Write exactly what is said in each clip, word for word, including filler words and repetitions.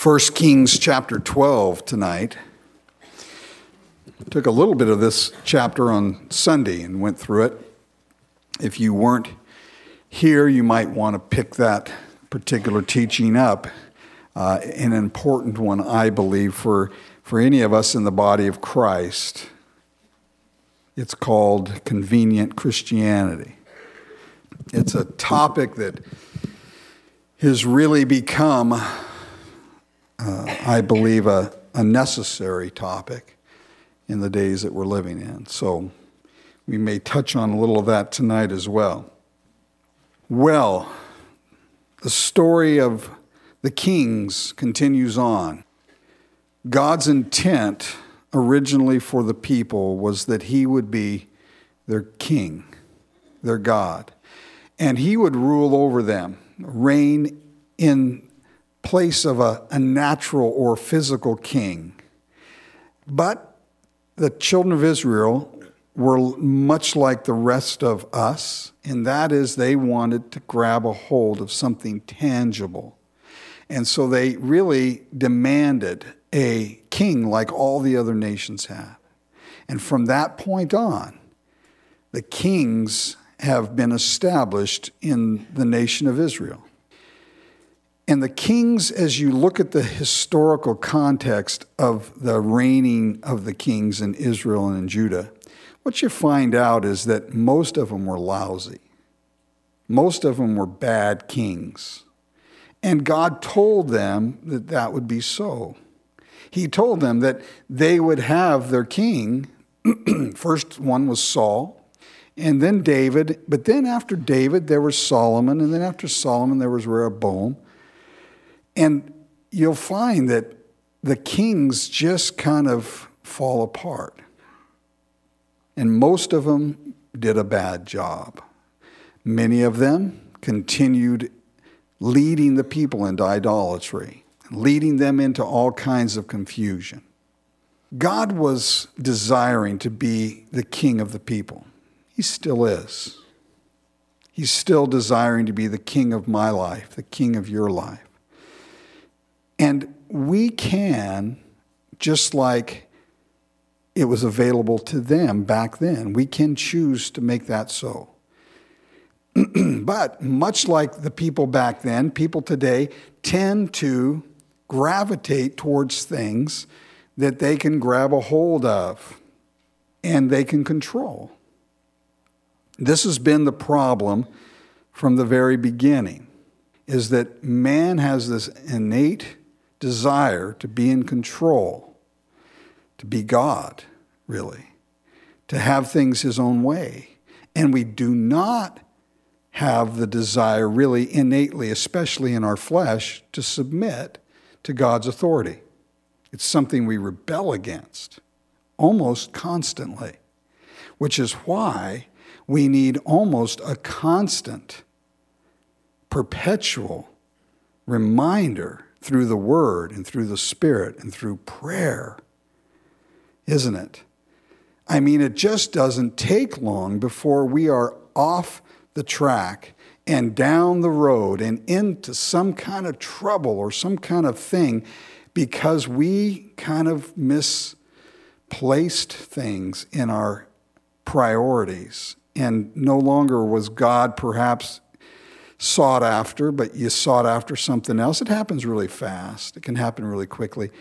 First Kings chapter twelve tonight. Took a little bit of this chapter on Sunday and went through it. If you weren't here, you might want to pick that particular teaching up. Uh, an important one, I believe, for, for any of us in the body of Christ. It's called Convenient Christianity. It's a topic that has really become, uh, I believe, a, a necessary topic in the days that we're living in. So we may touch on a little of that tonight as well. Well, the story of the kings continues on. God's intent originally for the people was that he would be their king, their God, and he would rule over them, reign in place of a, a natural or physical king. But the children of Israel were much like the rest of us, and that is they wanted to grab a hold of something tangible. And so they really demanded a king like all the other nations have. And from that point on, the kings have been established in the nation of Israel. And the kings, as you look at the historical context of the reigning of the kings in Israel and in Judah, what you find out is that most of them were lousy. Most of them were bad kings. And God told them that that would be so. He told them that they would have their king. First one was Saul, and then David. But then after David, there was Solomon, and then after Solomon, there was Rehoboam. And you'll find that the kings just kind of fall apart. And most of them did a bad job. Many of them continued leading the people into idolatry, leading them into all kinds of confusion. God was desiring to be the king of the people. He still is. He's still desiring to be the king of my life, the king of your life. And we can, just like it was available to them back then, we can choose to make that so. But much like the people back then, people today tend to gravitate towards things that they can grab a hold of and they can control. This has been the problem from the very beginning, is that man has this innate desire to be in control, to be God, really, to have things his own way. And we do not have the desire really innately, especially in our flesh, to submit to God's authority. It's something we rebel against almost constantly, which is why we need almost a constant, perpetual reminder through the Word and through the Spirit and through prayer, isn't it? I mean, it just doesn't take long before we are off the track and down the road and into some kind of trouble or some kind of thing because we kind of misplaced things in our priorities. And no longer was God perhaps sought after, but you sought after something else. It happens really fast. It can happen really quickly.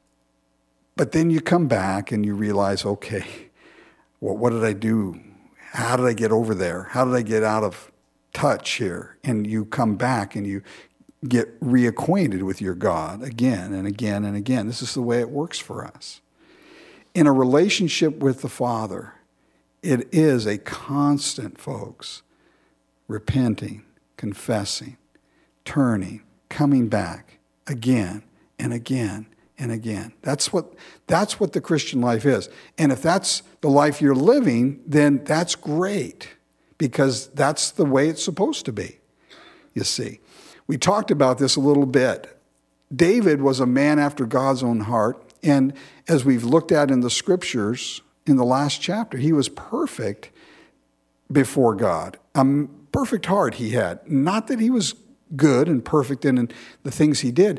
But then you come back and you realize, okay, well, what did I do? How did I get over there? How did I get out of touch here? And you come back and you get reacquainted with your God again and again and again. This is the way it works for us. In a relationship with the Father, it is a constant, folks, repenting, confessing, turning, coming back again and again and again. That's what that's what the Christian life is. And if that's the life you're living, then that's great, because that's the way it's supposed to be, you see. We talked about this a little bit. David was a man after God's own heart, and as we've looked at in the scriptures in the last chapter, he was perfect before God. A perfect heart he had. Not that he was good and perfect in the things he did,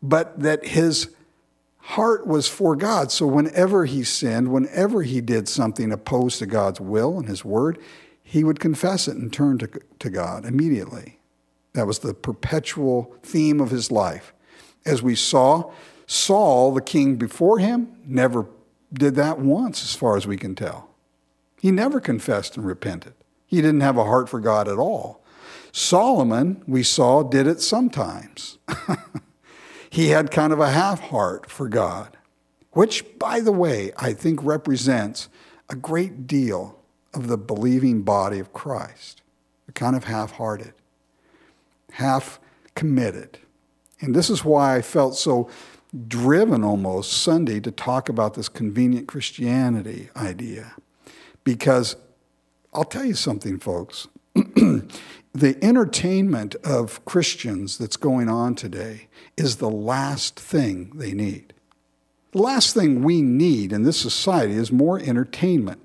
but that his heart was for God. So whenever he sinned, whenever he did something opposed to God's will and his word, he would confess it and turn to, to God immediately. That was the perpetual theme of his life. As we saw, Saul, the king before him, never did that once, as far as we can tell. He never confessed and repented. He didn't have a heart for God at all. Solomon, we saw, did it sometimes. He had kind of a half heart for God, which, by the way, I think represents a great deal of the believing body of Christ. They're kind of half-hearted, half-committed. And this is why I felt so driven almost Sunday to talk about this convenient Christianity idea. Because I'll tell you something, folks. The entertainment of Christians that's going on today is the last thing they need. The last thing we need in this society is more entertainment.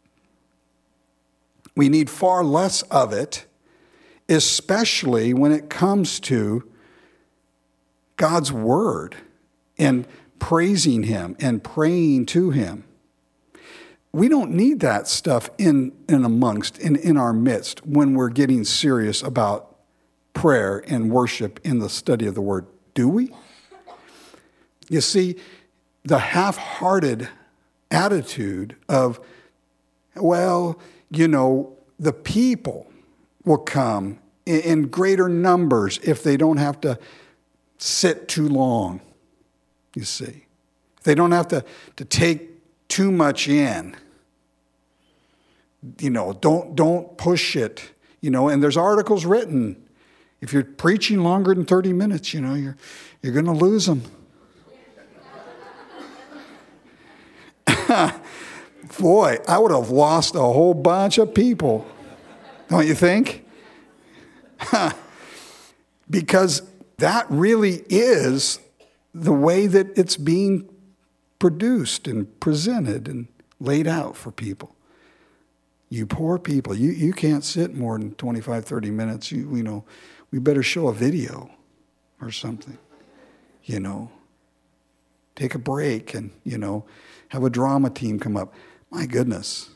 We need far less of it, especially when it comes to God's word and praising him and praying to him. We don't need that stuff in, in amongst, in, in our midst when we're getting serious about prayer and worship in the study of the word, do we? You see, the half-hearted attitude of, well, you know, the people will come in, in greater numbers if they don't have to sit too long, you see. If they don't have to, to take too much in. You know, don't don't push it. You know, and there's articles written. If you're preaching longer than thirty minutes, you know, you're you're going to lose them. Boy, I would have lost a whole bunch of people. Don't you think? Because that really is the way that it's being produced and presented and laid out for people. You poor people, you, you can't sit more than twenty-five, thirty minutes. You, you know, we better show a video or something, you know. Take a break and, you know, have a drama team come up. My goodness.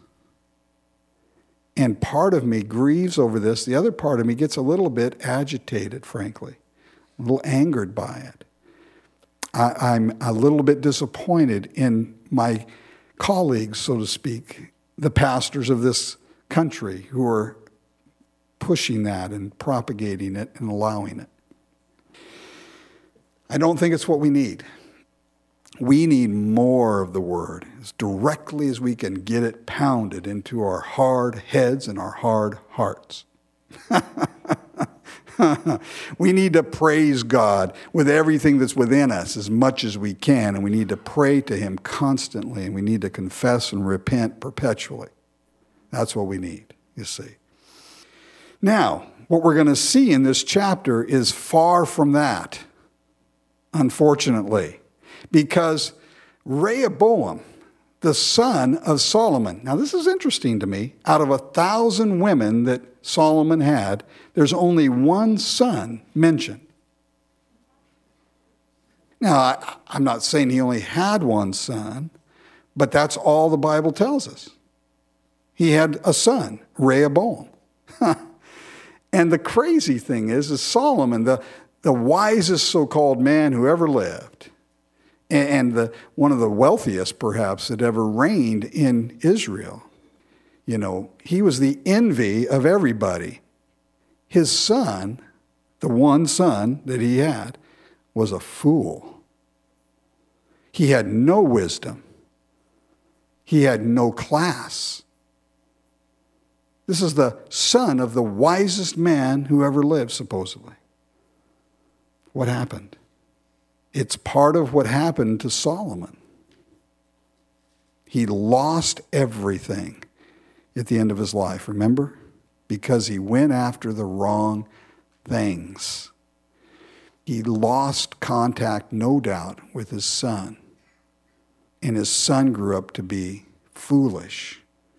And part of me grieves over this. The other part of me gets a little bit agitated, frankly, a little angered by it. I, I'm a little bit disappointed in my colleagues, so to speak, the pastors of this country who are pushing that and propagating it and allowing it. I don't think it's what we need. We need more of the word as directly as we can get it pounded into our hard heads and our hard hearts. We need to praise God with everything that's within us as much as we can, and we need to pray to him constantly, and we need to confess and repent perpetually. That's what we need, you see. Now, what we're going to see in this chapter is far from that, unfortunately, because Rehoboam, the son of Solomon. Now, this is interesting to me. Out of a thousand women that Solomon had, there's only one son mentioned. Now, I, I'm not saying he only had one son, but that's all the Bible tells us. He had a son, Rehoboam. And the crazy thing is, is Solomon, the, the wisest so-called man who ever lived, and the, one of the wealthiest, perhaps, that ever reigned in Israel. You know, he was the envy of everybody. His son, the one son that he had, was a fool. He had no wisdom. He had no class. This is the son of the wisest man who ever lived, supposedly. What happened? It's part of what happened to Solomon. He lost everything at the end of his life, remember? Because he went after the wrong things. He lost contact, no doubt, with his son. And his son grew up to be foolish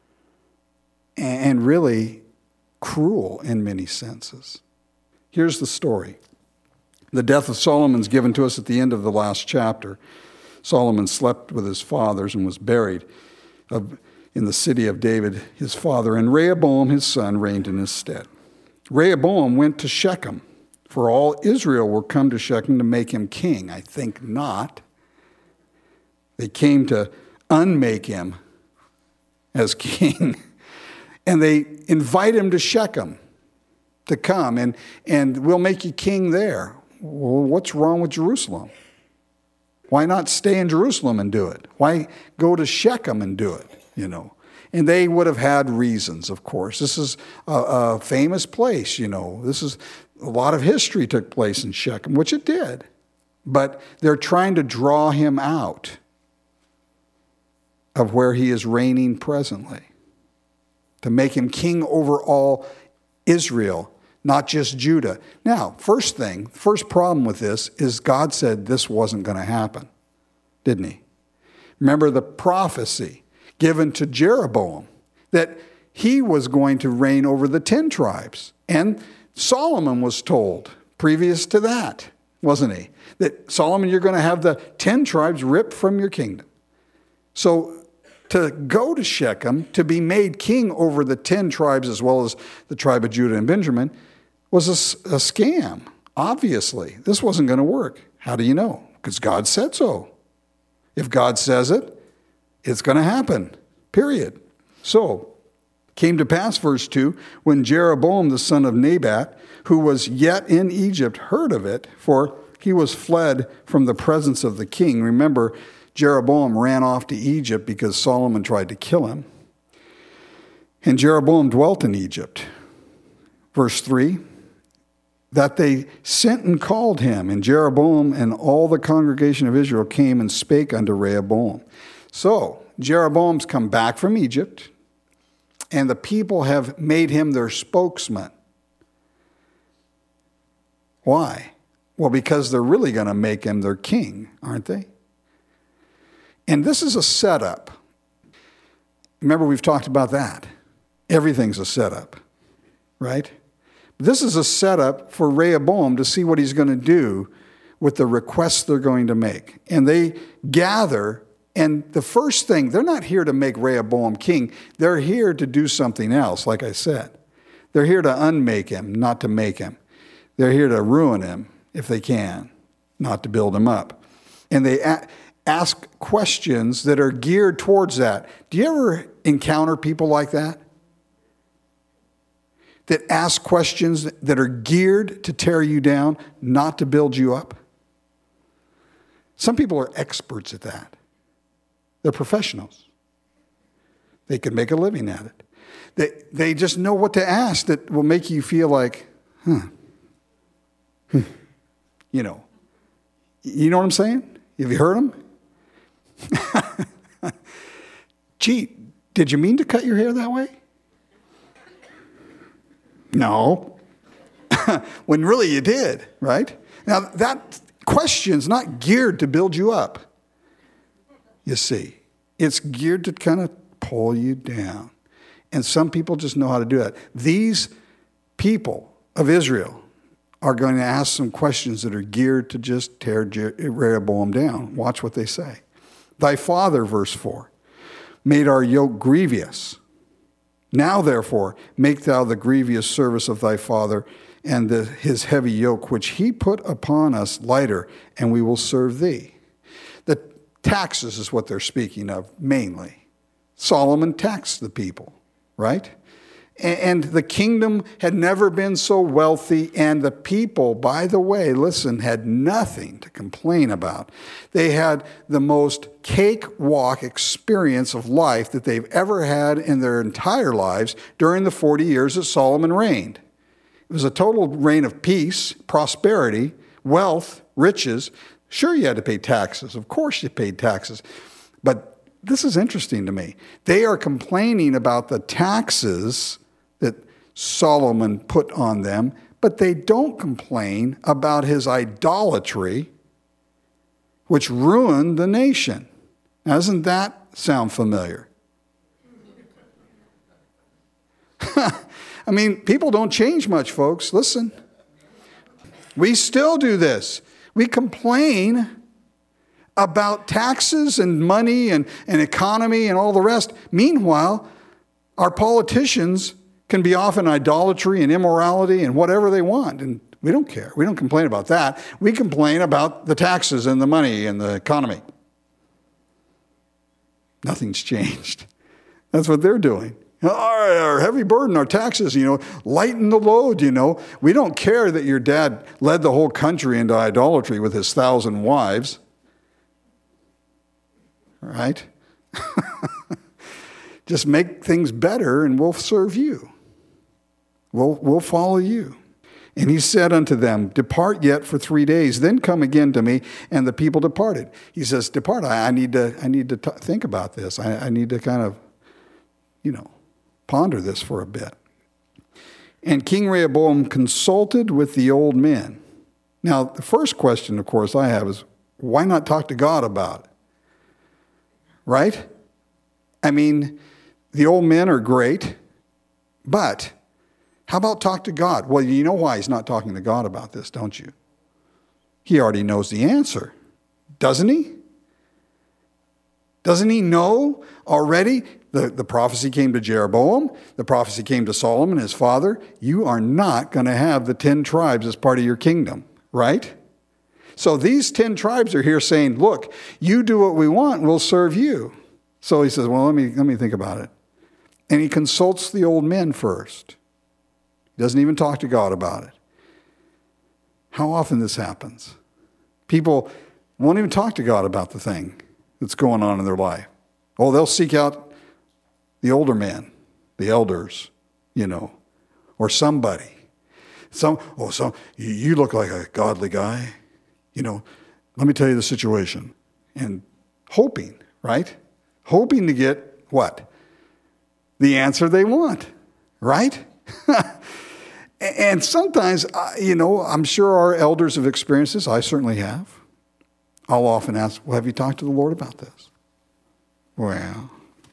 and really cruel in many senses. Here's the story. The death of Solomon is given to us at the end of the last chapter. Solomon slept with his fathers and was buried in the city of David, his father, and Rehoboam, his son, reigned in his stead. Rehoboam went to Shechem, for all Israel were come to Shechem to make him king. I think not. They came to unmake him as king, and they invite him to Shechem to come, and, and we'll make you king there. Well, what's wrong with Jerusalem? Why not stay in Jerusalem and do it? Why go to Shechem and do it, you know? And they would have had reasons, of course. This is a, a famous place, you know. This is a lot of history took place in Shechem, which it did. But they're trying to draw him out of where he is reigning presently, to make him king over all Israel, not just Judah. Now, first thing, first problem with this is God said this wasn't going to happen, didn't he? Remember the prophecy given to Jeroboam that he was going to reign over the ten tribes. And Solomon was told previous to that, wasn't he? That Solomon, you're going to have the ten tribes ripped from your kingdom. So to go to Shechem, to be made king over the ten tribes as well as the tribe of Judah and Benjamin, was a, a scam, obviously. This wasn't going to work. How do you know? Because God said so. If God says it, it's going to happen, period. So, came to pass, verse two, when Jeroboam the son of Nebat, who was yet in Egypt, heard of it, for he was fled from the presence of the king. Remember, Jeroboam ran off to Egypt because Solomon tried to kill him. And Jeroboam dwelt in Egypt. Verse three, that they sent and called him, and Jeroboam and all the congregation of Israel came and spake unto Rehoboam. So, Jeroboam's come back from Egypt, and the people have made him their spokesman. Why? Well, because they're really going to make him their king, aren't they? And this is a setup. Remember, we've talked about that. Everything's a setup, right? This is a setup for Rehoboam to see what he's going to do with the requests they're going to make. And they gather, and the first thing, they're not here to make Rehoboam king. They're here to do something else, like I said. They're here to unmake him, not to make him. They're here to ruin him, if they can, not to build him up. And they a- ask questions that are geared towards that. Do you ever encounter people like that? That ask questions that are geared to tear you down, not to build you up? Some people are experts at that. They're professionals. They can make a living at it. They, they just know what to ask that will make you feel like, huh, hmm. you know. You know what I'm saying? Have you heard them? Gee, did you mean to cut your hair that way? No. When really you did, right? Now, that question's not geared to build you up. You see, it's geared to kind of pull you down. And some people just know how to do that. These people of Israel are going to ask some questions that are geared to just tear Rehoboam down. Watch what they say. Thy father, verse four, made our yoke grievous. Now, therefore, make thou the grievous service of thy father and the, his heavy yoke, which he put upon us, lighter, and we will serve thee. The taxes is what they're speaking of, mainly. Solomon taxed the people, right? And the kingdom had never been so wealthy, and the people, by the way, listen, had nothing to complain about. They had the most cakewalk experience of life that they've ever had in their entire lives during the forty years that Solomon reigned. It was a total reign of peace, prosperity, wealth, riches. Sure, you had to pay taxes. Of course you paid taxes. But this is interesting to me. They are complaining about the taxes that Solomon put on them, but they don't complain about his idolatry, which ruined the nation. Now, doesn't that sound familiar? I mean, people don't change much, folks. Listen. We still do this. We complain about taxes and money and, and economy and all the rest. Meanwhile, our politicians can be off in idolatry and immorality and whatever they want. And we don't care. We don't complain about that. We complain about the taxes and the money and the economy. Nothing's changed. That's what they're doing. Our, our heavy burden, our taxes, you know, lighten the load, you know. We don't care that your dad led the whole country into idolatry with his thousand wives. Right? Just make things better and we'll serve you. We'll, we'll follow you. And he said unto them, depart yet for three days, then come again to me. And the people departed. He says, depart. I, I need to, I need to t- think about this. I, I need to kind of, you know, ponder this for a bit. And King Rehoboam consulted with the old men. Now, the first question, of course, I have is, why not talk to God about it? Right? I mean, the old men are great, but how about talk to God? Well, you know why he's not talking to God about this, don't you? He already knows the answer, doesn't he? Doesn't he know already? The, the prophecy came to Jeroboam. The prophecy came to Solomon, his father. You are not going to have the ten tribes as part of your kingdom, right? So these ten tribes are here saying, look, you do what we want, we'll serve you. So he says, well, let me, let me think about it. And he consults the old men first. He doesn't even talk to God about it. How often this happens? People won't even talk to God about the thing that's going on in their life. Oh, they'll seek out the older men, the elders, you know, or somebody. Some, oh, some, you, you look like a godly guy. You know, let me tell you the situation. And hoping, right? Hoping to get what? The answer they want, right? And sometimes, you know, I'm sure our elders have experienced this. I certainly have. I'll often ask, well, have you talked to the Lord about this? Well,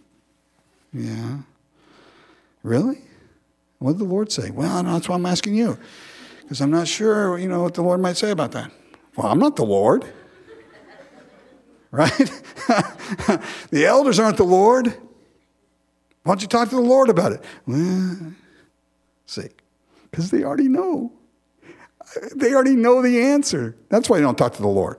yeah. Really? What did the Lord say? Well, that's why I'm asking you. Because I'm not sure, you know, what the Lord might say about that. Well, I'm not the Lord. Right? The elders aren't the Lord. Why don't you talk to the Lord about it? Well, see, because they already know. They already know the answer. That's why you don't talk to the Lord.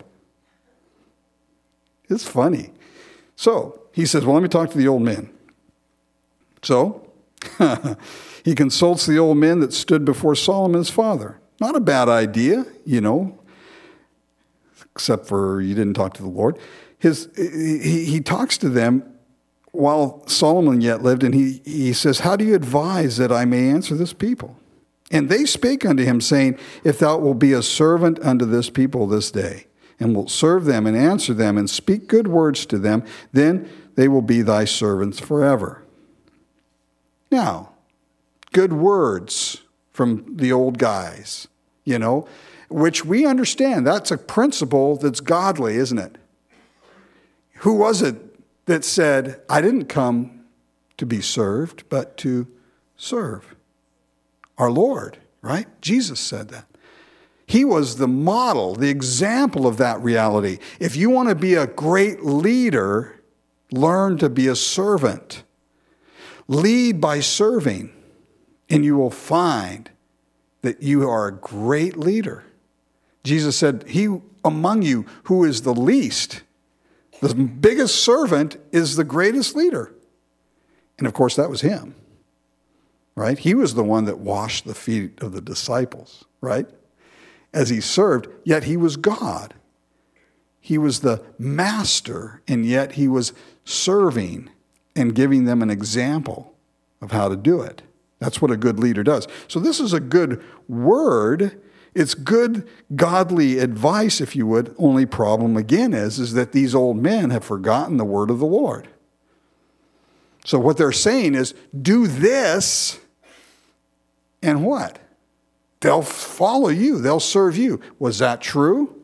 It's funny. So he says, well, let me talk to the old men. So he consults the old men that stood before Solomon's father. Not a bad idea, you know, except for you didn't talk to the Lord. His, he, he talks to them while Solomon yet lived, and he, he says, how do you advise that I may answer this people? And they spake unto him, saying, if thou wilt be a servant unto this people this day, and wilt serve them and answer them and speak good words to them, then they will be thy servants forever. Now, good words from the old guys, you know, which we understand. That's a principle that's godly, isn't it? Who was it that said, I didn't come to be served, but to serve? Our Lord, right? Jesus said that. He was the model, the example of that reality. If you want to be a great leader, learn to be a servant. Lead by serving, and you will find that you are a great leader. Jesus said, he among you who is the least, the biggest servant is the greatest leader. And of course, that was him, right? He was the one that washed the feet of the disciples, right? As he served, yet he was God. He was the master, and yet he was serving and giving them an example of how to do it. That's what a good leader does. So this is a good word. It's good godly advice, if you would. Only problem again is, is that these old men have forgotten the word of the Lord. So what they're saying is, do this, and what? They'll follow you. They'll serve you. Was that true?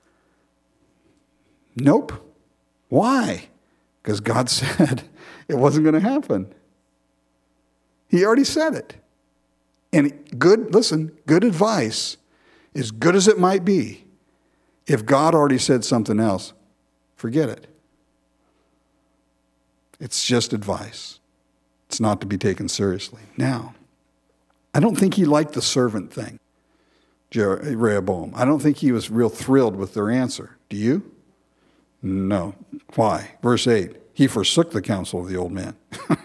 Nope. Why? Because God said it wasn't going to happen. He already said it. And good, listen, good advice as good as it might be, if God already said something else, forget it. It's just advice. It's not to be taken seriously. Now, I don't think he liked the servant thing, Rehoboam. I don't think he was real thrilled with their answer. Do you? No. Why? Verse eight, he forsook the counsel of the old man.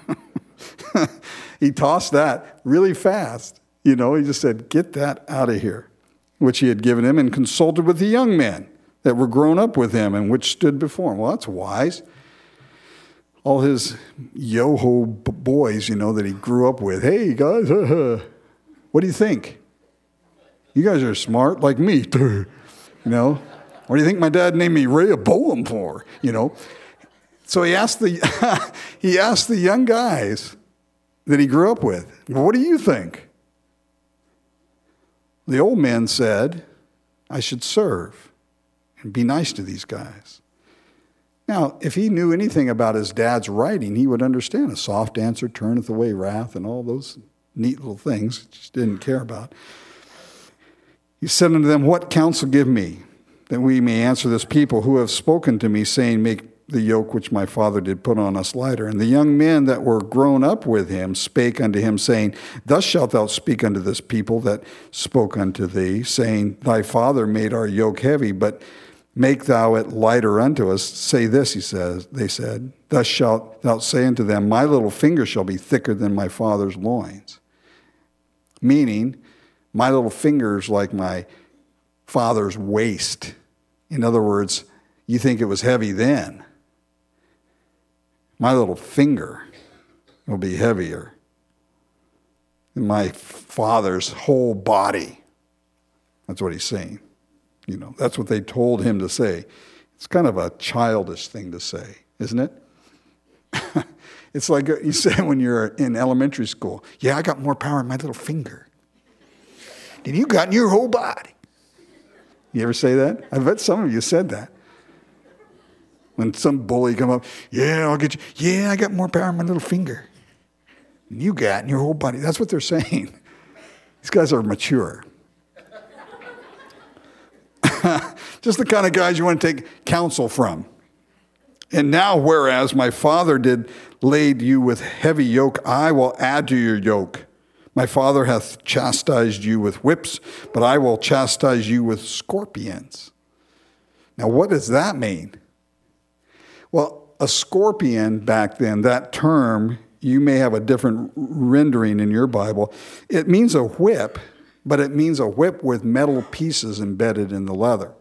He tossed that really fast. You know, he just said, get that out of here, which he had given him, and consulted with the young men that were grown up with him and which stood before him. Well, that's wise. All his yo-ho b- boys, you know, that he grew up with. Hey, guys, uh, what do you think? You guys are smart like me. You know, what do you think my dad named me Rehoboam for? You know, so he asked the he asked the young guys that he grew up with, well, what do you think? The old man said, I should serve and be nice to these guys. Now, if he knew anything about his dad's writing, he would understand a soft answer turneth away wrath and all those neat little things he just didn't care about. He said unto them, what counsel give me, that we may answer this people who have spoken to me, saying, make the yoke which my father did put on us lighter. And the young men that were grown up with him spake unto him, saying, thus shalt thou speak unto this people that spoke unto thee, saying, thy father made our yoke heavy, but make thou it lighter unto us. Say this, he says, they said, thus shalt thou say unto them, my little finger shall be thicker than my father's loins. Meaning, my little finger is like my father's waist. In other words, you think it was heavy then. My little finger will be heavier than my father's whole body. That's what he's saying. You know, that's what they told him to say. It's kind of a childish thing to say, isn't it? It's like you say when you're in elementary school, yeah, I got more power in my little finger than you got in your whole body. You ever say that? I bet some of you said that. When some bully come up, yeah, I'll get you. Yeah, I got more power in my little finger than you got in your whole body. That's what they're saying. These guys are mature. Just the kind of guys you want to take counsel from. And now, whereas my father did laid you with heavy yoke, I will add to your yoke. My father hath chastised you with whips, but I will chastise you with scorpions. Now, what does that mean? Well, a scorpion back then, that term, you may have a different rendering in your Bible. It means a whip, but it means a whip with metal pieces embedded in the leather.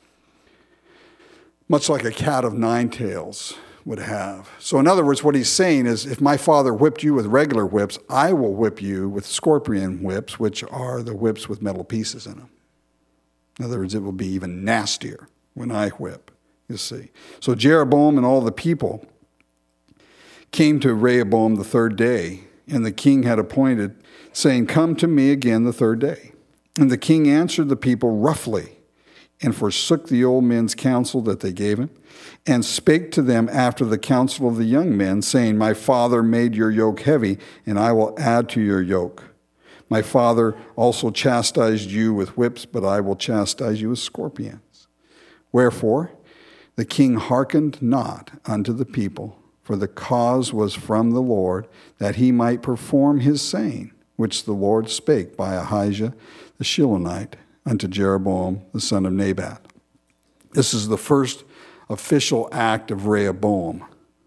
Much like a cat of nine tails would have. So in other words, what he's saying is, if my father whipped you with regular whips, I will whip you with scorpion whips, which are the whips with metal pieces in them. In other words, it will be even nastier when I whip, you see. So Jeroboam and all the people came to Rehoboam the third day, and the king had appointed, saying, come to me again the third day. And the king answered the people roughly, and forsook the old men's counsel that they gave him, and spake to them after the counsel of the young men, saying, my father made your yoke heavy, and I will add to your yoke. My father also chastised you with whips, but I will chastise you with scorpions. Wherefore the king hearkened not unto the people, for the cause was from the Lord, that he might perform his saying, which the Lord spake by Ahijah the Shilonite unto Jeroboam the son of Nebat. This is the first official act of Rehoboam.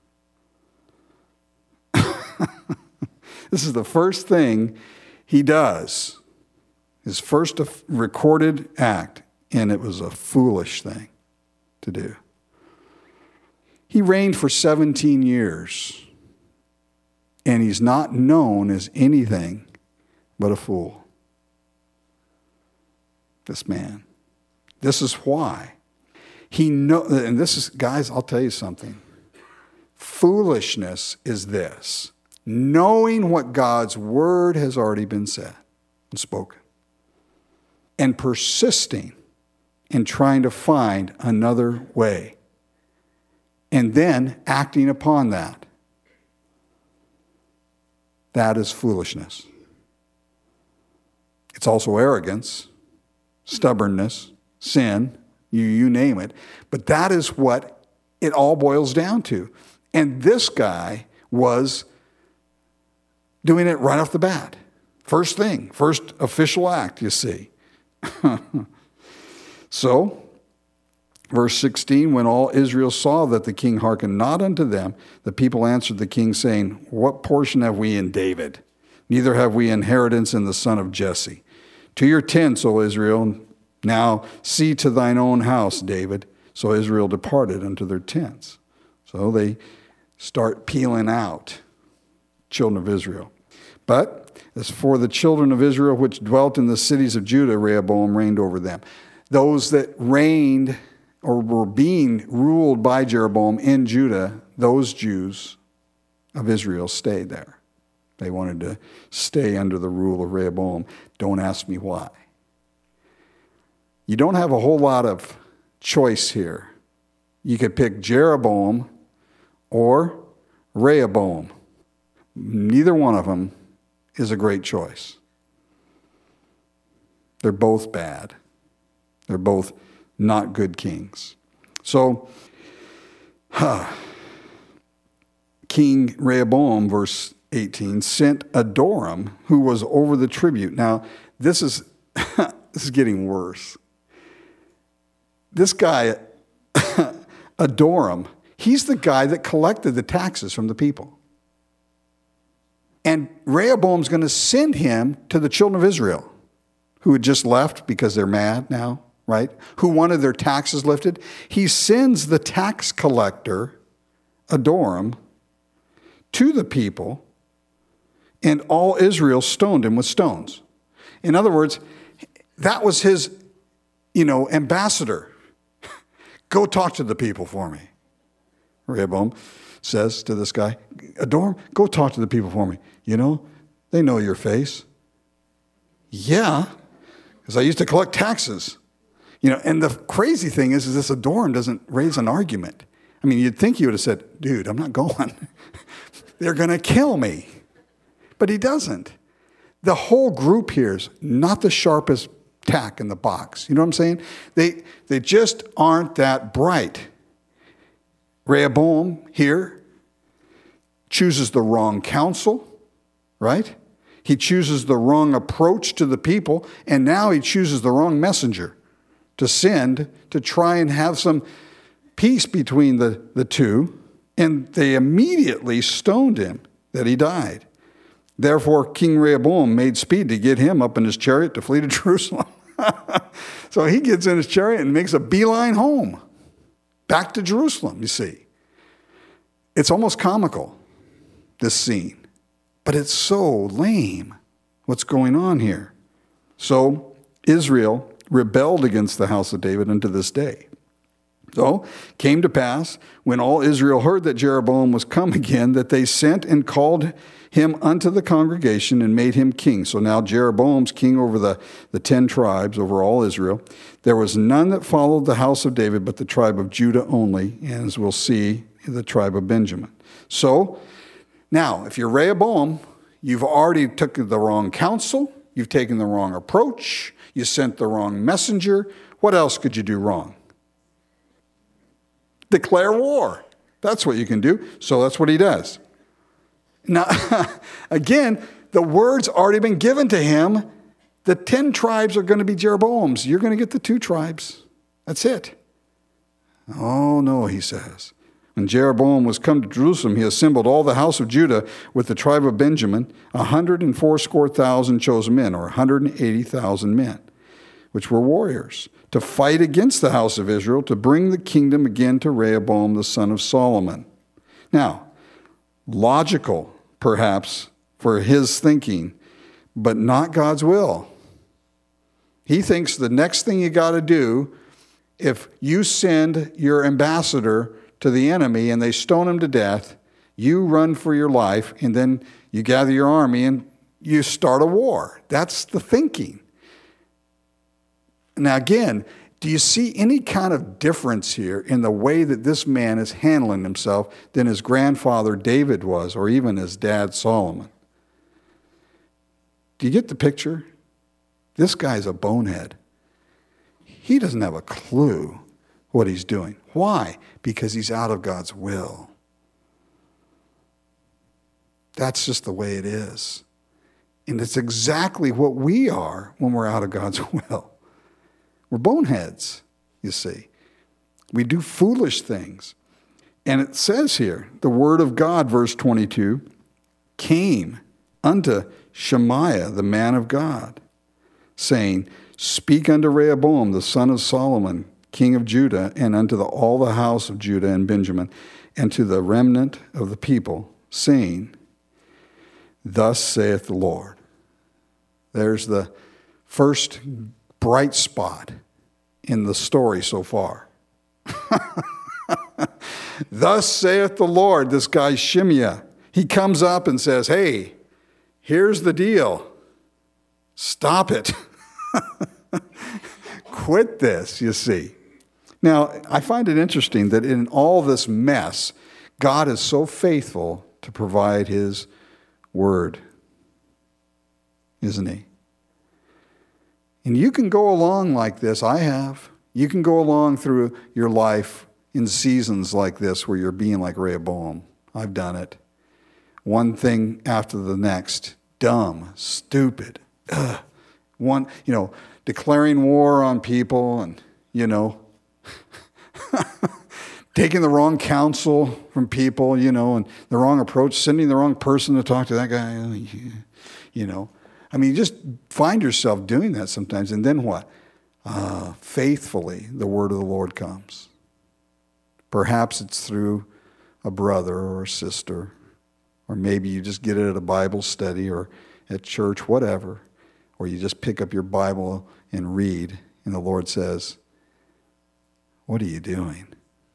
This is the first thing he does. His first recorded act, and it was a foolish thing to do. He reigned for seventeen years, and he's not known as anything but a fool. This man. This is why. He know, and this is, guys, I'll tell you something. Foolishness is this: knowing what God's word has already been said and spoken, and persisting in trying to find another way, and then acting upon that. That is foolishness. It's also arrogance, stubbornness, sin, you, you name it. But that is what it all boils down to. And this guy was doing it right off the bat. First thing, first official act, you see. So, verse sixteen, when all Israel saw that the king hearkened not unto them, the people answered the king, saying, what portion have we in David? Neither have we inheritance in the son of Jesse. To your tents, O Israel, now see to thine own house, David. So Israel departed unto their tents. So they start peeling out, children of Israel. But as for the children of Israel which dwelt in the cities of Judah, Rehoboam reigned over them. Those that reigned or were being ruled by Jeroboam in Judah, those Jews of Israel stayed there. They wanted to stay under the rule of Rehoboam. Don't ask me why. You don't have a whole lot of choice here. You could pick Jeroboam or Rehoboam. Neither one of them is a great choice. They're both bad. They're both not good kings. So, huh, King Rehoboam, verse eighteen, sent Adoram, who was over the tribute. Now, this is this is getting worse. This guy, Adoram, he's the guy that collected the taxes from the people. And Rehoboam's going to send him to the children of Israel, who had just left because they're mad now, right? Who wanted their taxes lifted. He sends the tax collector, Adoram, to the people, and all Israel stoned him with stones. In other words, that was his, you know, ambassador. Go talk to the people for me. Rehoboam says to this guy, Adoram, go talk to the people for me. You know, they know your face. Yeah, because I used to collect taxes. You know, and the crazy thing is, is this Adoram doesn't raise an argument. I mean, you'd think he would have said, dude, I'm not going. They're going to kill me. But he doesn't. The whole group here is not the sharpest tack in the box. You know what I'm saying? They, they just aren't that bright. Rehoboam here chooses the wrong counsel, right? He chooses the wrong approach to the people, and now he chooses the wrong messenger to send to try and have some peace between the, the two, and they immediately stoned him that he died. Therefore, King Rehoboam made speed to get him up in his chariot to flee to Jerusalem. So he gets in his chariot and makes a beeline home, back to Jerusalem, you see. It's almost comical, this scene. But it's so lame, what's going on here. So Israel rebelled against the house of David unto this day. So it came to pass, when all Israel heard that Jeroboam was come again, that they sent and called him unto the congregation and made him king. So now Jeroboam's king over the, the ten tribes, over all Israel. There was none that followed the house of David but the tribe of Judah only, and as we'll see, the tribe of Benjamin. So now, if you're Rehoboam, you've already taken the wrong counsel, you've taken the wrong approach, you sent the wrong messenger. What else could you do wrong? Declare war. That's what you can do. So that's what he does. Now, again, the word's already been given to him. The ten tribes are going to be Jeroboam's. You're going to get the two tribes. That's it. Oh, no, he says. When Jeroboam was come to Jerusalem, he assembled all the house of Judah with the tribe of Benjamin, a hundred and fourscore thousand chosen men, or a hundred and eighty thousand men, which were warriors, to fight against the house of Israel, to bring the kingdom again to Rehoboam the son of Solomon. Now, logical, perhaps, for his thinking, but not God's will. He thinks the next thing you got to do, if you send your ambassador to the enemy and they stone him to death, you run for your life, and then you gather your army and you start a war. That's the thinking. Now again, do you see any kind of difference here in the way that this man is handling himself than his grandfather David was, or even his dad Solomon? Do you get the picture? This guy's a bonehead. he doesn't have a clue what he's doing. Why? Because he's out of God's will. That's just the way it is. And it's exactly what we are when we're out of God's will. We're boneheads, you see. We do foolish things. And it says here, the word of God, verse twenty-two, came unto Shemaiah, the man of God, saying, Speak unto Rehoboam, the son of Solomon, king of Judah, and unto the, all the house of Judah and Benjamin, and to the remnant of the people, saying, Thus saith the Lord. There's the first bright spot in the story so far. Thus saith the Lord, this guy Shemaiah. He comes up and says, hey, here's the deal. Stop it. Quit this, you see. Now, I find it interesting that in all this mess, God is so faithful to provide his word, isn't he? And you can go along like this. I have. You can go along through your life in seasons like this where you're being like Rehoboam. I've done it. One thing after the next. Dumb, stupid. Ugh. One, you know, declaring war on people and, you know, taking the wrong counsel from people, you know, and the wrong approach, sending the wrong person to talk to that guy, you know. I mean, you just find yourself doing that sometimes. And then what? Uh, faithfully, the word of the Lord comes. Perhaps it's through a brother or a sister, or maybe you just get it at a Bible study or at church, whatever, or you just pick up your Bible and read, and the Lord says, what are you doing?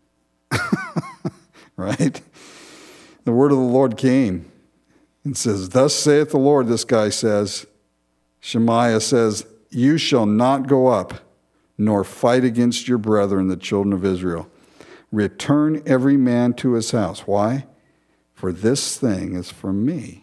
Right? The word of the Lord came and says, Thus saith the Lord, this guy says, Shemaiah says, You shall not go up, nor fight against your brethren, the children of Israel. Return every man to his house. Why? For this thing is from me.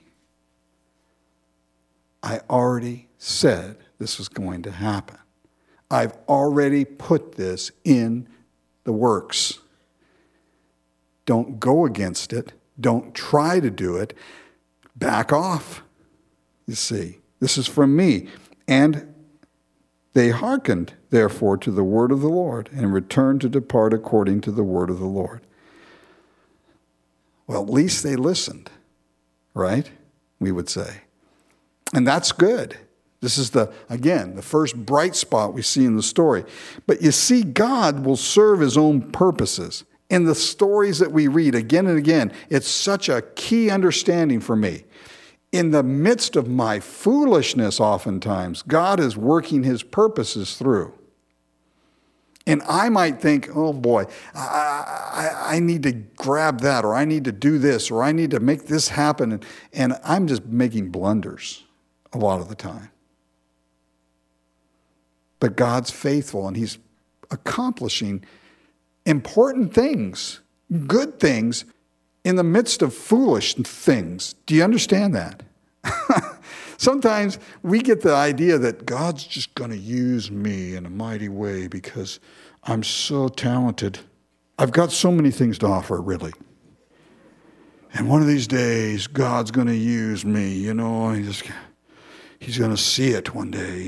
I already said this was going to happen. I've already put this in the works. Don't go against it. Don't try to do it. Back off. You see, this is from me. And they hearkened, therefore, to the word of the Lord and returned to depart according to the word of the Lord. Well, at least they listened, right? We would say. And that's good. This is the, again, the first bright spot we see in the story. But you see, God will serve his own purposes. In the stories that we read again and again, it's such a key understanding for me. In the midst of my foolishness, oftentimes, God is working his purposes through. And I might think, oh boy, I, I, I need to grab that, or I need to do this, or I need to make this happen. And, and I'm just making blunders a lot of the time. But God's faithful, and he's accomplishing important things, good things, in the midst of foolish things. Do you understand that? Sometimes we get the idea that God's just going to use me in a mighty way because I'm so talented. I've got so many things to offer, really. And one of these days, God's going to use me, you know, he just, he's going to see it one day.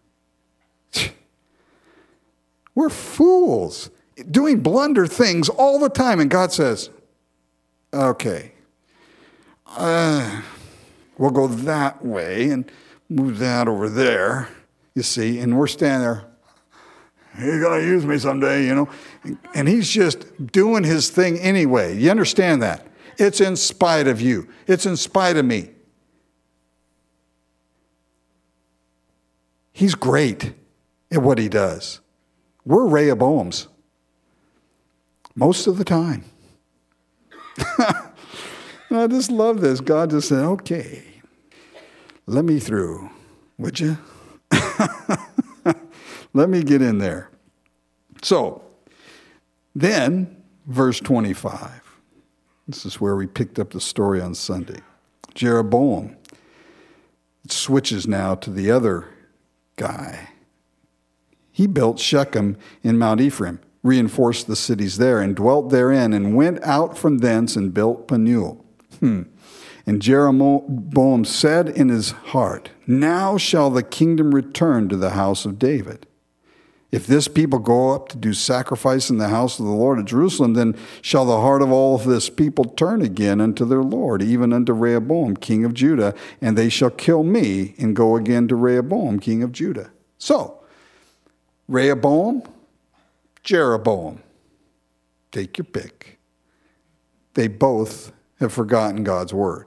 We're fools doing blunder things all the time. And God says, okay, uh, we'll go that way and move that over there, you see. And we're standing there, he's going to use me someday, you know. And he's just doing his thing anyway. You understand that? It's in spite of you. It's in spite of me. He's great at what he does. We're Rehoboams most of the time. And I just love this. God just said, okay, let me through, would you? Let me get in there. So, then, verse twenty-five. This is where we picked up the story on Sunday. Jeroboam. It switches now to the other guy. He built Shechem in Mount Ephraim, reinforced the cities there, and dwelt therein, and went out from thence and built Penuel. Hmm. And Jeroboam said in his heart, now shall the kingdom return to the house of David. If this people go up to do sacrifice in the house of the Lord at Jerusalem, then shall the heart of all of this people turn again unto their Lord, even unto Rehoboam, king of Judah, and they shall kill me and go again to Rehoboam, king of Judah. So, Rehoboam, Jeroboam, take your pick. They both have forgotten God's word.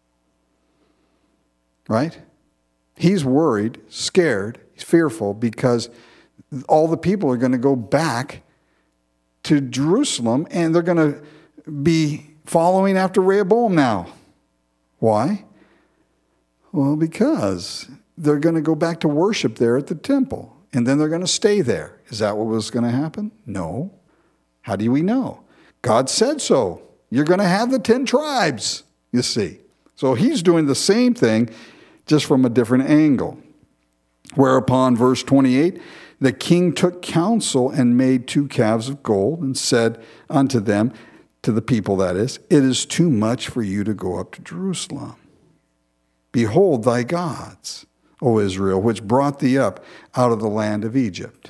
Right? He's worried, scared, he's fearful because all the people are going to go back to Jerusalem and they're going to be following after Rehoboam now. Why? Well, because they're going to go back to worship there at the temple and then they're going to stay there. Is that what was going to happen? No. How do we know? God said so. You're going to have the ten tribes, you see. So he's doing the same thing, just from a different angle. Whereupon, verse twenty-eight, the king took counsel and made two calves of gold and said unto them, to the people that is, it is too much for you to go up to Jerusalem. Behold thy gods, O Israel, which brought thee up out of the land of Egypt.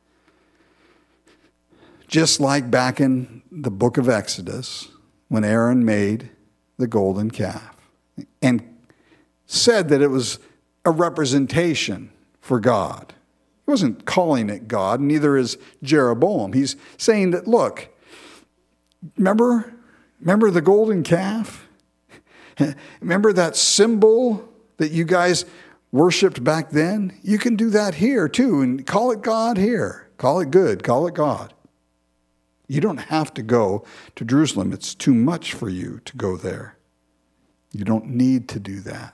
Just like back in the book of Exodus, when Aaron made the golden calf and said that it was a representation for God. He wasn't calling it God, neither is Jeroboam. He's saying that, look, remember, remember the golden calf? Remember that symbol that you guys worshiped back then? You can do that here too, and call it God here. Call it good, call it God. You don't have to go to Jerusalem. It's too much for you to go there. You don't need to do that.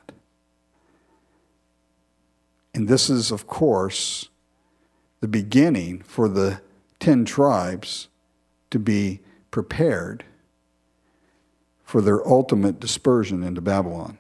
And this is, of course, the beginning for the ten tribes to be prepared for their ultimate dispersion into Babylon.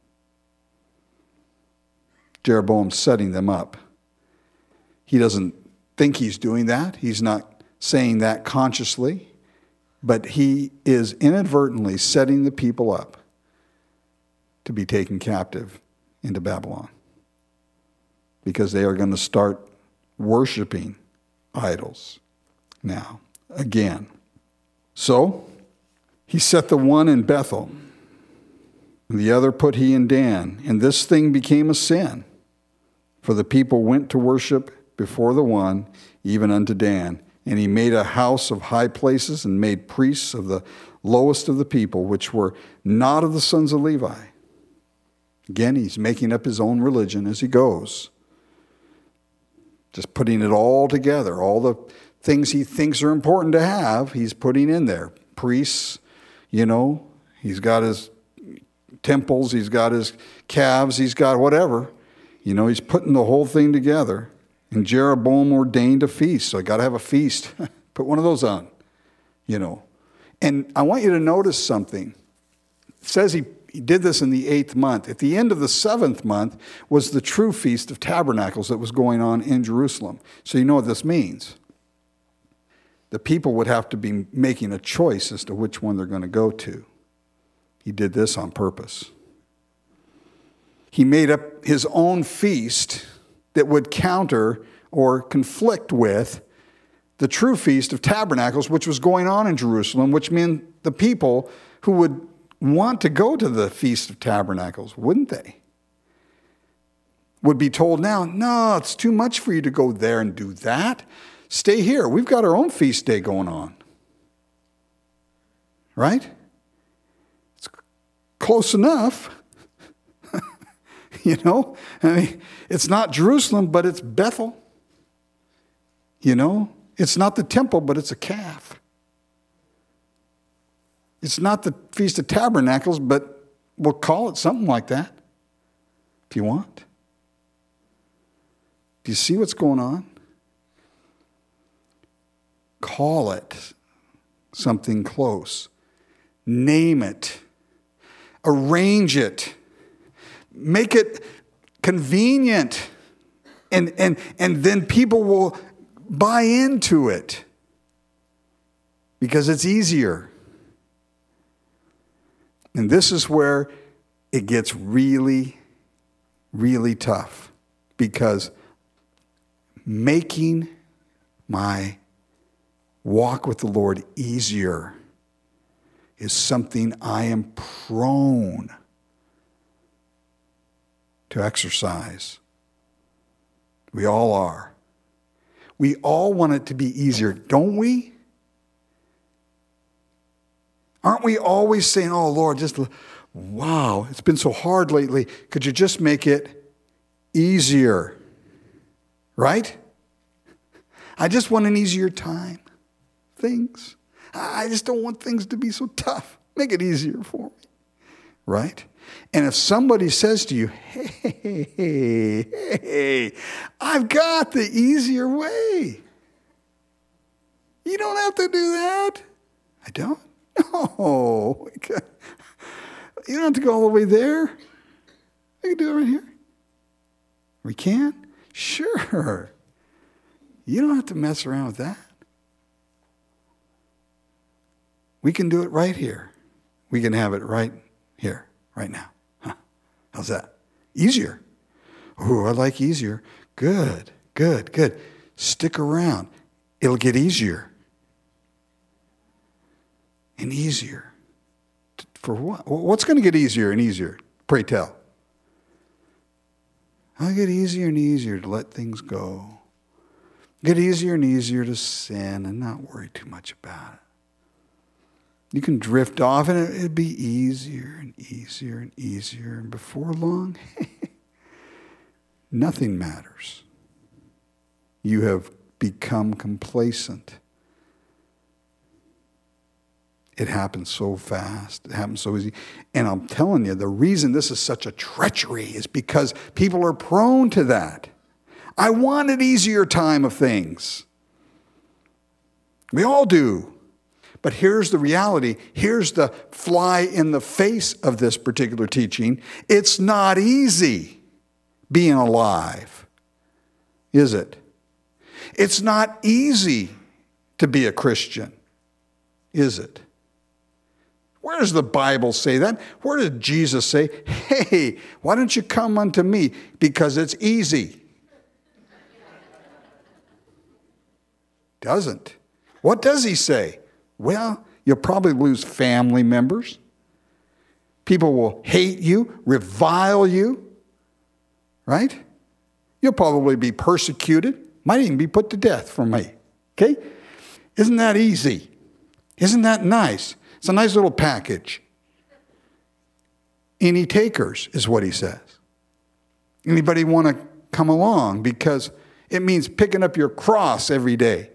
Jeroboam's setting them up. He doesn't think he's doing that. He's not saying that consciously, but he is inadvertently setting the people up to be taken captive into Babylon, because they are going to start worshiping idols now, again. So, he set the one in Bethel, and the other put he in Dan, and this thing became a sin. For the people went to worship before the one, even unto Dan. And he made a house of high places, and made priests of the lowest of the people, which were not of the sons of Levi. Again, he's making up his own religion as he goes. Just putting it all together. All the things he thinks are important to have, he's putting in there. Priests, you know, he's got his temples, he's got his calves, he's got whatever. You know, he's putting the whole thing together. And Jeroboam ordained a feast, so I got to have a feast. Put one of those on, you know. And I want you to notice something. It says he, he did this in the eighth month. At the end of the seventh month was the true Feast of Tabernacles that was going on in Jerusalem. So you know what this means. The people would have to be making a choice as to which one they're going to go to. He did this on purpose. He made up his own feast that would counter or conflict with the true Feast of Tabernacles, which was going on in Jerusalem, which meant the people who would want to go to the Feast of Tabernacles, wouldn't they? Would be told now, no, it's too much for you to go there and do that. Stay here. We've got our own feast day going on. Right? It's close enough. You know, I mean, it's not Jerusalem, but it's Bethel. You know, it's not the temple, but it's a calf. It's not the Feast of Tabernacles, but we'll call it something like that if you want. Do you see what's going on? Call it something close. Name it. Arrange it. Make it convenient. And, and, and then people will buy into it because it's easier. And this is where it gets really, really tough, because making my walk with the Lord easier is something I am prone to exercise. We all are. We all want it to be easier, don't we? Aren't we always saying, oh, Lord, just, wow, it's been so hard lately. Could you just make it easier? Right? I just want an easier time. Things. I just don't want things to be so tough. Make it easier for me. Right? And if somebody says to you, hey, hey, hey, I've got the easier way. You don't have to do that. I don't? No. You don't have to go all the way there. We can do it right here. We can? Sure. You don't have to mess around with that. We can do it right here. We can have it right here, right now. Huh. How's that? Easier. Oh, I like easier. Good, good, good. Stick around. It'll get easier. And easier. For what? What's going to get easier and easier? Pray tell. It'll get easier and easier to let things go. Get easier and easier to sin and not worry too much about it. You can drift off and it'd be easier and easier and easier. And before long, nothing matters. You have become complacent. It happens so fast. It happens so easy. And I'm telling you, the reason this is such a treachery is because people are prone to that. I want an easier time of things. We all do. But here's the reality. Here's the fly in the face of this particular teaching. It's not easy being alive, is it? It's not easy to be a Christian, is it? Where does the Bible say that? Where does Jesus say, hey, why don't you come unto me? Because it's easy. Doesn't. What does he say? Well, you'll probably lose family members. People will hate you, revile you, right? You'll probably be persecuted, might even be put to death for me, okay? Isn't that easy? Isn't that nice? It's a nice little package. Any takers is what he says. Anybody want to come along? Because it means picking up your cross every day.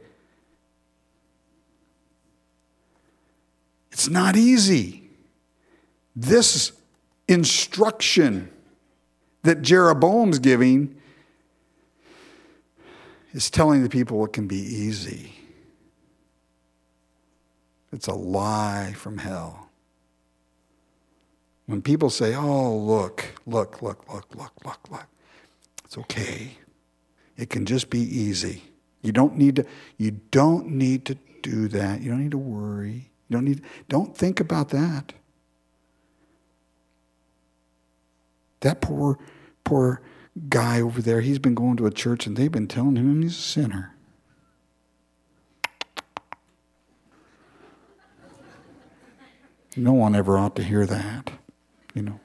It's not easy. This instruction that Jeroboam's giving is telling the people it can be easy. It's a lie from hell. When people say, oh, look, look, look, look, look, look, look. It's okay. It can just be easy. You don't need to, you don't need to do that. You don't need to worry. You don't need, don't think about that. That poor, poor guy over there, he's been going to a church and they've been telling him he's a sinner. No one ever ought to hear that, you know.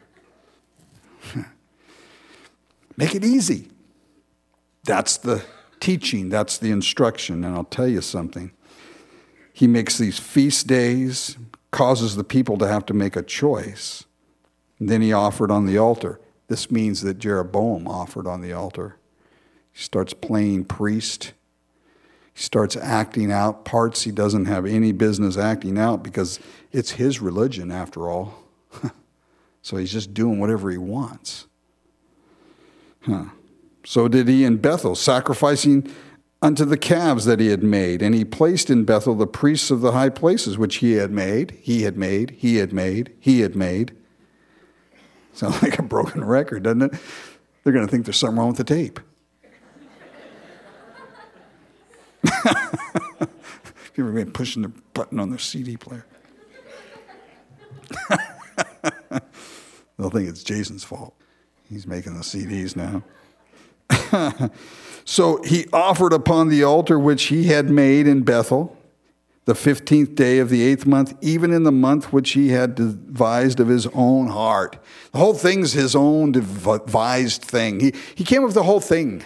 Make it easy. That's the teaching. That's the instruction. And I'll tell you something. He makes these feast days, causes the people to have to make a choice. And then he offered on the altar. This means that Jeroboam offered on the altar. He starts playing priest. He starts acting out parts he doesn't have any business acting out because it's his religion after all. So he's just doing whatever he wants. Huh. So did he in Bethel, sacrificing unto the calves that he had made. And he placed in Bethel the priests of the high places, which he had made, he had made, he had made, he had made. Sounds like a broken record, doesn't it? They're going to think there's something wrong with the tape. People have been pushing the button on their C D player. They'll think it's Jason's fault. He's making the C Ds now. So he offered upon the altar which he had made in Bethel, the fifteenth day of the eighth month, even in the month which he had devised of his own heart. The whole thing's his own devised thing. He, he came up with the whole thing.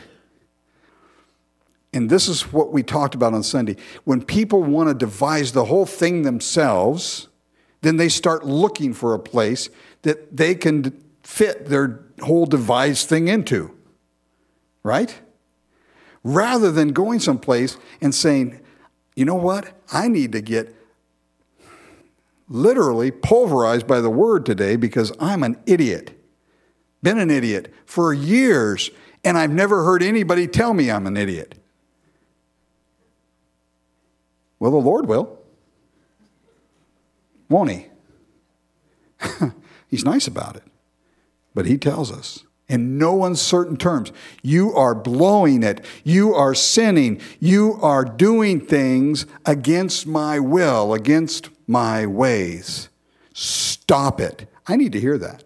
And this is what we talked about on Sunday. When people want to devise the whole thing themselves, then they start looking for a place that they can fit their whole devised thing into. Right? Rather than going someplace and saying, you know what? I need to get literally pulverized by the word today because I'm an idiot. Been an idiot for years, and I've never heard anybody tell me I'm an idiot. Well, the Lord will. Won't he? He's nice about it. But he tells us in no uncertain terms, you are blowing it. You are sinning. You are doing things against my will, against my ways. Stop it. I need to hear that.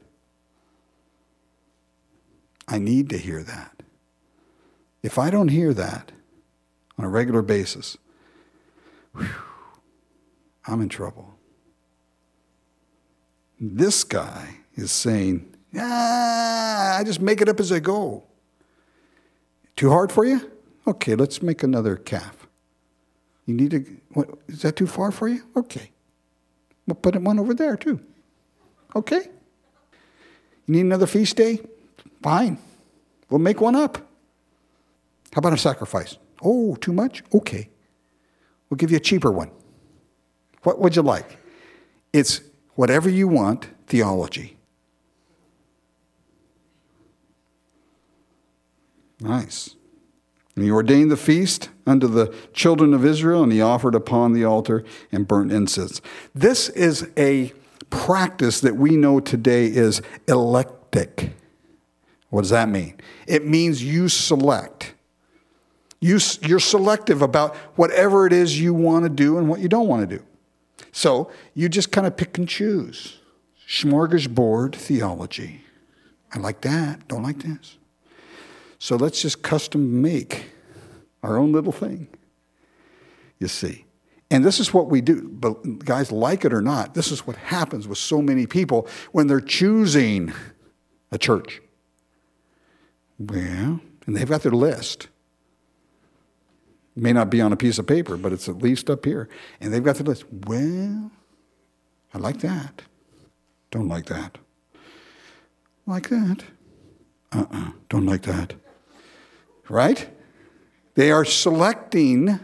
I need to hear that. If I don't hear that on a regular basis, whew, I'm in trouble. This guy is saying, ah, I just make it up as I go. Too hard for you? Okay, let's make another calf. You need to, what, is that too far for you? Okay. We'll put one over there too. Okay. You need another feast day? Fine. We'll make one up. How about a sacrifice? Oh, too much? Okay. We'll give you a cheaper one. What would you like? It's whatever you want theology. Nice. And he ordained the feast unto the children of Israel, and he offered upon the altar and burnt incense. This is a practice that we know today is eclectic. What does that mean? It means you select. You, you're selective about whatever it is you want to do and what you don't want to do. So you just kind of pick and choose. Smorgasbord theology. I like that. Don't like this. So let's just custom make our own little thing. You see. And this is what we do. But guys, like it or not, this is what happens with so many people when they're choosing a church. Well, and they've got their list. It may not be on a piece of paper, but it's at least up here. And they've got their list. Well, I like that. Don't like that. Like that. Uh-uh. Don't like that. Right? They are selecting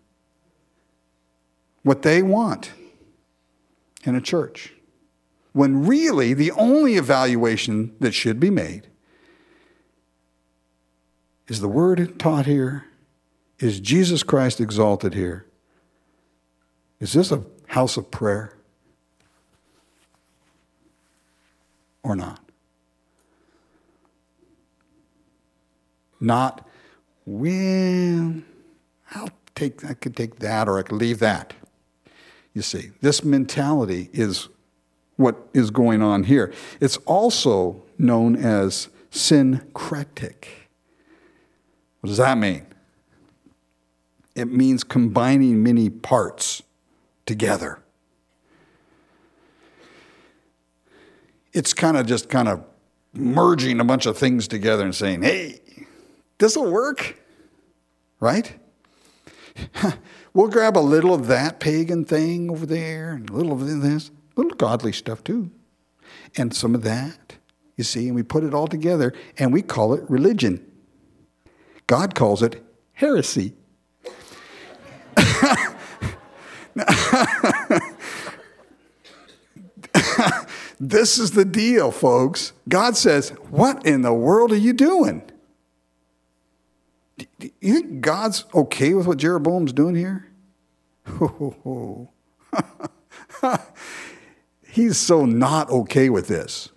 what they want in a church. When really the only evaluation that should be made is the word taught here. Is Jesus Christ exalted here? Is this a house of prayer or not? Not, well, I'll take, I could take that or I could leave that. You see, this mentality is what is going on here. It's also known as syncretic. What does that mean? It means combining many parts together. It's kind of just kind of merging a bunch of things together and saying, hey, this will work, right? We'll grab a little of that pagan thing over there and a little of this, a little godly stuff too, and some of that, you see, and we put it all together and we call it religion. God calls it heresy. This is the deal, folks. God says, what in the world are you doing? Do you think God's okay with what Jeroboam's doing here? Oh, he's so not okay with this.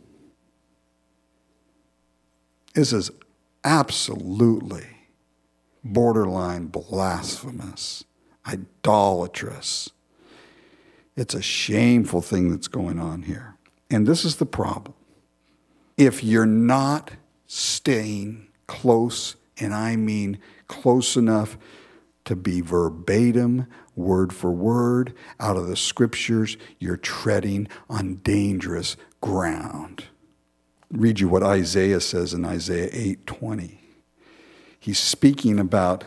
This is absolutely borderline blasphemous, idolatrous. It's a shameful thing that's going on here. And this is the problem. If you're not staying close, and I mean close enough to be verbatim, word for word, out of the scriptures, you're treading on dangerous ground. Read you what Isaiah says in Isaiah eight twenty. He's speaking about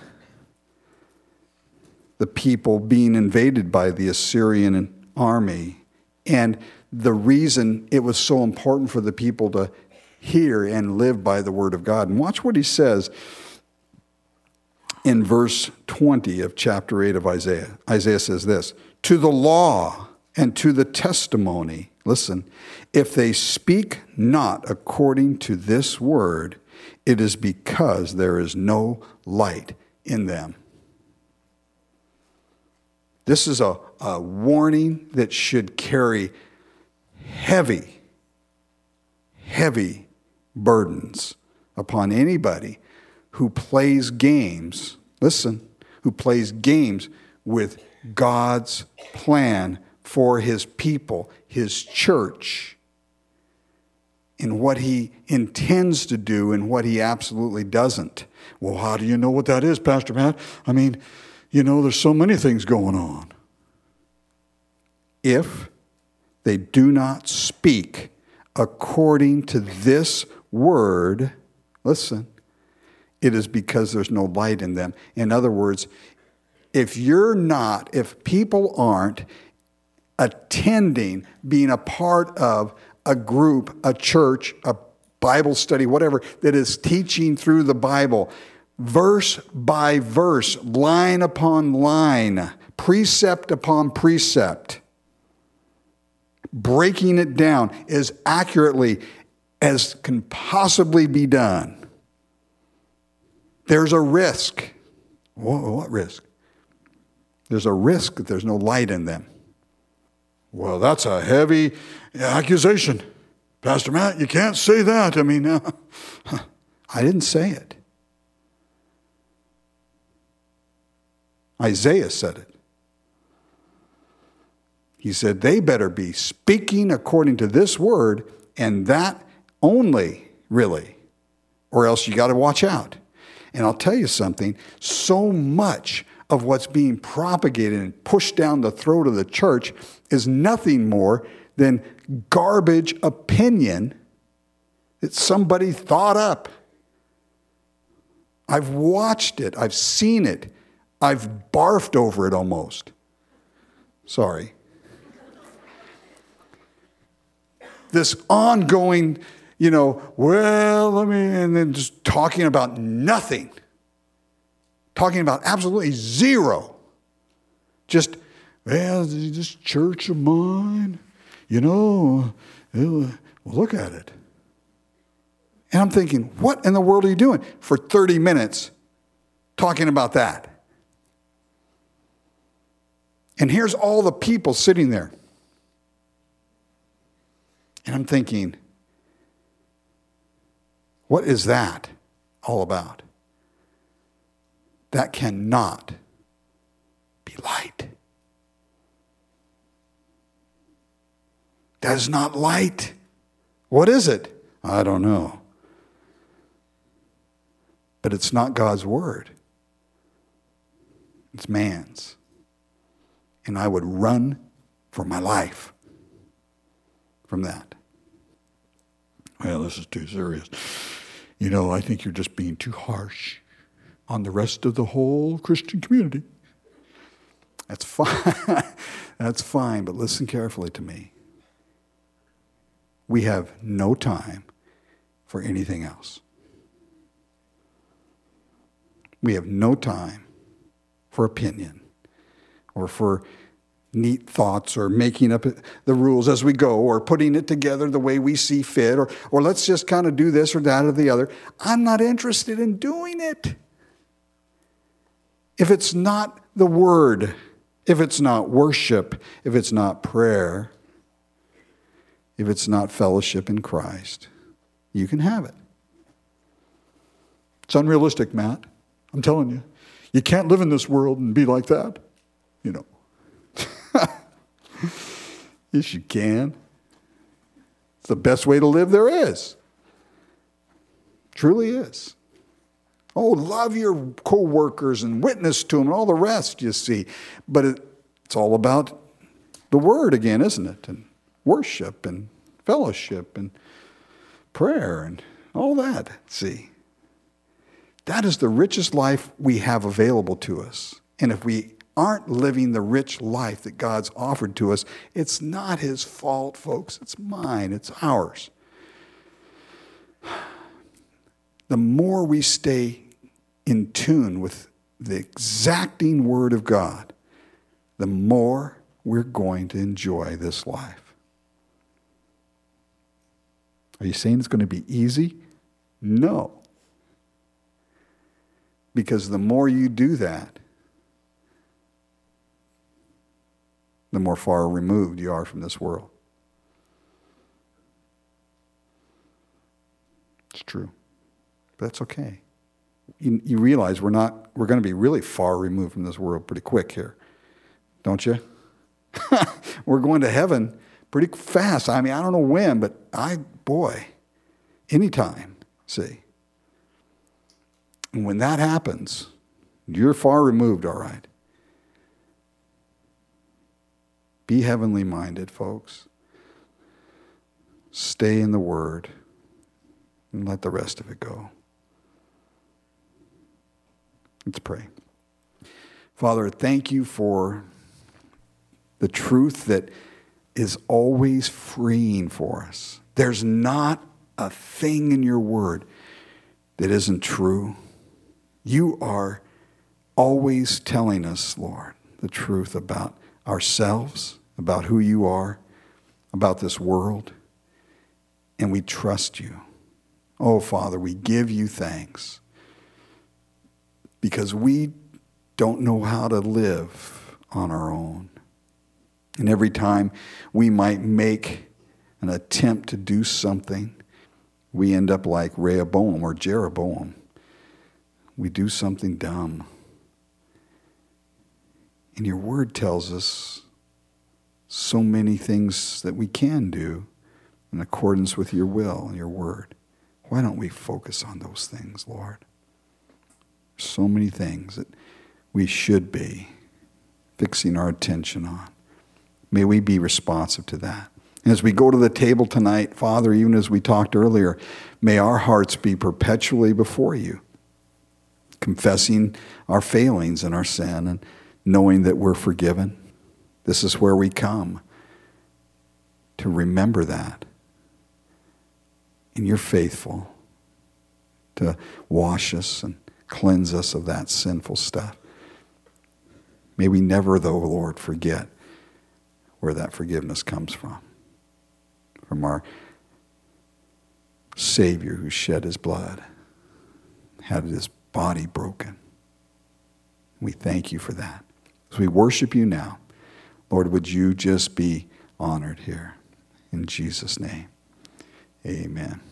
the people being invaded by the Assyrian army, and the reason it was so important for the people to hear and live by the word of God. And watch what he says in verse twenty of chapter eight of Isaiah. Isaiah says this, "To the law and to the testimony, listen, if they speak not according to this word, it is because there is no light in them." This is a, a warning that should carry heavy, heavy burdens upon anybody who plays games, listen, who plays games with God's plan for his people, his church, in what he intends to do and what he absolutely doesn't. Well, how do you know what that is, Pastor Matt? I mean, you know, there's so many things going on. If they do not speak according to this word, listen, it is because there's no light in them. In other words, if you're not, if people aren't attending, being a part of a group, a church, a Bible study, whatever, that is teaching through the Bible, verse by verse, line upon line, precept upon precept, breaking it down as accurately as can possibly be done, there's a risk. What, what risk? There's a risk that there's no light in them. Well, that's a heavy accusation. Pastor Matt, you can't say that. I mean, uh, I didn't say it. Isaiah said it. He said, they better be speaking according to this word, and that only, really, or else you got to watch out. And I'll tell you something, so much of what's being propagated and pushed down the throat of the church is nothing more than garbage opinion that somebody thought up. I've watched it. I've seen it. I've barfed over it almost. Sorry. This ongoing, you know, well, I mean, and then just talking about nothing. Talking about absolutely zero. Just, well, this church of mine, you know, well, look at it. And I'm thinking, what in the world are you doing for thirty minutes talking about that? And here's all the people sitting there. And I'm thinking, what is that all about? That cannot be light. That is not light. What is it? I don't know. But it's not God's word. It's man's. And I would run for my life from that. Well, this is too serious. You know, I think you're just being too harsh on the rest of the whole Christian community. That's fine. That's fine, but listen carefully to me. We have no time for anything else. We have no time for opinion or for neat thoughts or making up the rules as we go or putting it together the way we see fit or, or let's just kind of do this or that or the other. I'm not interested in doing it. If it's not the word, if it's not worship, if it's not prayer, if it's not fellowship in Christ, you can have it. It's unrealistic, Matt. I'm telling you, you can't live in this world and be like that, you know. Yes, you can. It's the best way to live there is. Truly is. Oh, love your co-workers and witness to them and all the rest, you see. But it, it's all about the Word again, isn't it? And worship and fellowship and prayer and all that, see. That is the richest life we have available to us. And if we aren't living the rich life that God's offered to us, it's not His fault, folks. It's mine. It's ours. The more we stay in tune with the exacting Word of God, the more we're going to enjoy this life. Are you saying it's going to be easy? No. Because the more you do that, the more far removed you are from this world. It's true. But that's okay. You, you realize we're not, we're going to be really far removed from this world pretty quick here. Don't you? We're going to heaven pretty fast. I mean, I don't know when, but I, boy, anytime, see. And when that happens, you're far removed, all right. Be heavenly minded, folks. Stay in the Word and let the rest of it go. Let's pray. Father, thank you for the truth that is always freeing for us. There's not a thing in your Word that isn't true. You are always telling us, Lord, the truth about ourselves, about who you are, about this world, and we trust you. Oh, Father, we give you thanks because we don't know how to live on our own. And every time we might make an attempt to do something, we end up like Rehoboam or Jeroboam. We do something dumb. And your Word tells us so many things that we can do in accordance with your will and your Word. Why don't we focus on those things, Lord? So many things that we should be fixing our attention on. May we be responsive to that. And as we go to the table tonight, Father, even as we talked earlier, may our hearts be perpetually before you, confessing our failings and our sin and knowing that we're forgiven. This is where we come to remember that. And you're faithful to wash us and cleanse us of that sinful stuff. May we never, though, Lord, forget where that forgiveness comes from. From our Savior who shed his blood, had his body broken. We thank you for that. As we worship you now, Lord, would you just be honored here. In Jesus' name, amen.